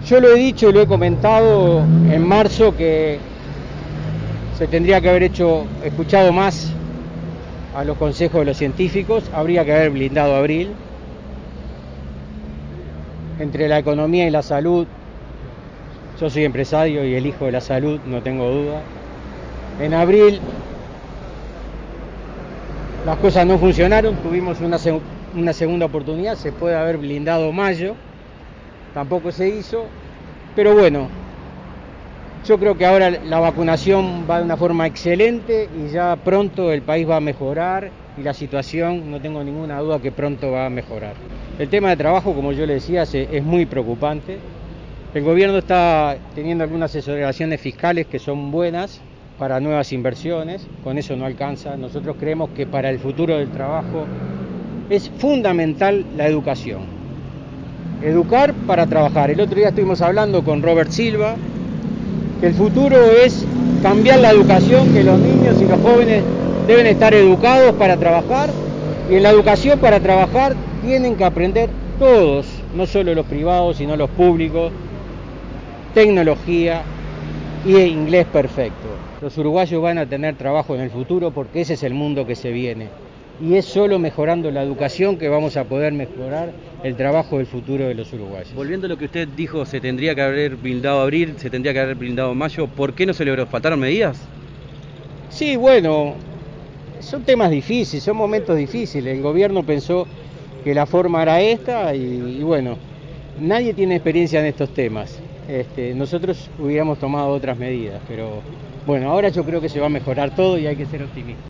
Yo lo he dicho y lo he comentado en marzo que se tendría que haber escuchado más a los consejos de los científicos, habría que haber blindado abril. Entre la economía y la salud, yo soy empresario y elijo de la salud, no tengo duda. En abril las cosas no funcionaron, tuvimos una segunda oportunidad, se puede haber blindado mayo, tampoco se hizo, pero bueno, yo creo que ahora la vacunación va de una forma excelente y ya pronto el país va a mejorar y la situación, no tengo ninguna duda que pronto va a mejorar. El tema de trabajo, como yo le decía, es muy preocupante. El gobierno está teniendo algunas exoneraciones fiscales que son buenas para nuevas inversiones, con eso no alcanza. Nosotros creemos que para el futuro del trabajo es fundamental la educación. Educar para trabajar. El otro día estuvimos hablando con Robert Silva, que el futuro es cambiar la educación, que los niños y los jóvenes deben estar educados para trabajar, y en la educación para trabajar tienen que aprender todos, no solo los privados, sino los públicos, tecnología y inglés perfecto. Los uruguayos van a tener trabajo en el futuro porque ese es el mundo que se viene. Y es solo mejorando la educación que vamos a poder mejorar el trabajo del futuro de los uruguayos. Volviendo a lo que usted dijo, se tendría que haber blindado abril, se tendría que haber blindado mayo, ¿por qué no se logró? ¿Faltaron medidas? Sí, bueno, son temas difíciles, son momentos difíciles. El gobierno pensó que la forma era esta y bueno, nadie tiene experiencia en estos temas. Nosotros hubiéramos tomado otras medidas, pero bueno, ahora yo creo que se va a mejorar todo y hay que ser optimistas.